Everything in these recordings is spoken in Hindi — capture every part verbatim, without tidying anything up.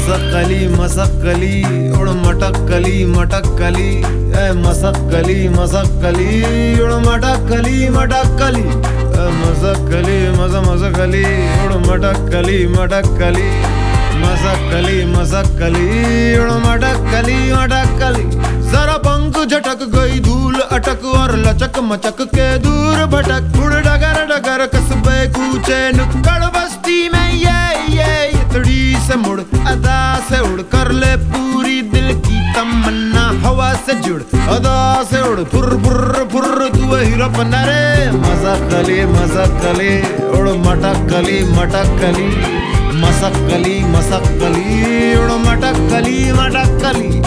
मसक्कली मसक्कली उड़ मटक्कली मटक्कली ए मसक्कली मसक्कली उड़ मटक्कली मटक्कली ए मसक्कली मस मसक्कली उड़ मटक्कली मटक्कली मसक्कली मसक्कली उड़ मटक्कली मटक्कली। जरा पंख झटक गई धूल अटक और लचक मचक के दूर भटक उड़ डगर डगर कस्बे कूचे नुक्कड़ बस्ती में ये ये इतड़ी से मुड़ अदा से उड़ कर ले पूरी दिल की तमन्ना हवा से जुड़ अदा से उड़ फुर फुर फुर तू वही रपना रे। मसक्कली मसक्कली उड़ मटक्कली मटक्कली मसक्कली मसक्कली उड़ मटक्कली मटक्कली।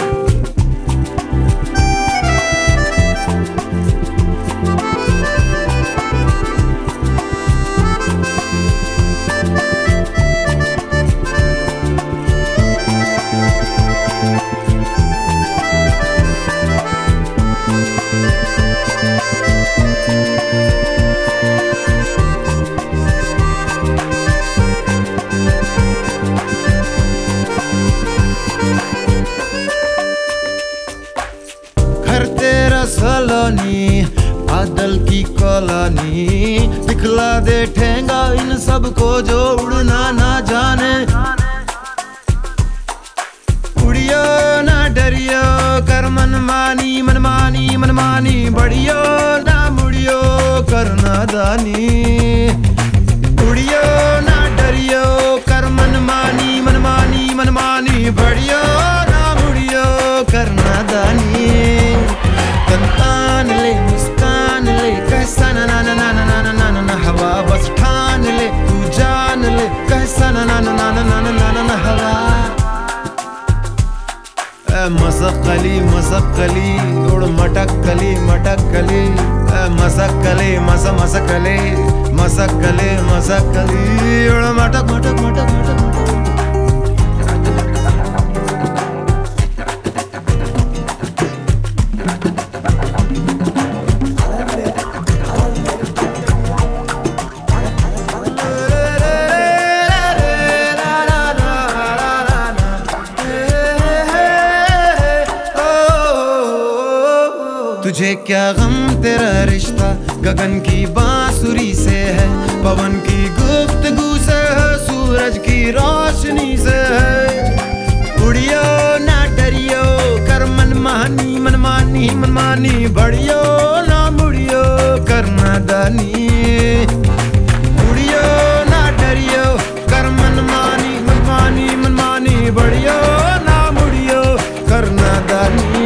सलोनी बादल की कॉलोनी दिखला दे ठेंगा इन सबको जो उड़ना ना जाने। उड़ियो ना डरियो कर मनमानी मनमानी मनमानी बढ़ियो ना मुड़ियो कर नादानी। उड़ियो ना डरियो कर मनमानी मनमानी मनमानी बढ़ियो ना मुड़ियो कर नादानी। तन ले मुस्कान ले कैसा ना ना ना ना ना ना ना ना हवा बस ठान ले तू जान ले कैसा ना ना ना ना ना ना ना ना हवा। ए मसक्कली मसक्कली उड़ मटक्कली मटक्कली ए मसक्कली मस मसक्कली मसक्कली मसक्कली उड़ मटक मटक मटक मटक मटक। तुझे क्या गम तेरा रिश्ता गगन की बांसुरी से है पवन की गुफ्तगू से है सूरज की रोशनी से है। उड़ियो ना डरियो कर मनमानी मनमानी मनमानी बढ़ियो ना मुड़ियो कर नादानी। उड़ियो ना डरियो कर मनमानी मनमानी मनमानी बढ़ियो ना मुड़ियो कर नादानी।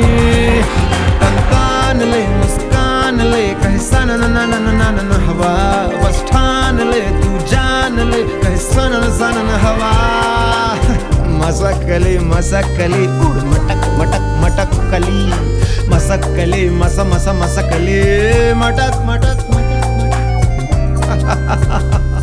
ले मुस्कान ले कैसा ना ना ना ना ना ना ना हवा बस ठान ले तू जान ले कैसा ना ना ना ना हवा। मसक्कली मसक्कली उड़ मटक मटक मटक्कली मसक्कली मस मस मसक्कली मटक मटक मटक मटक।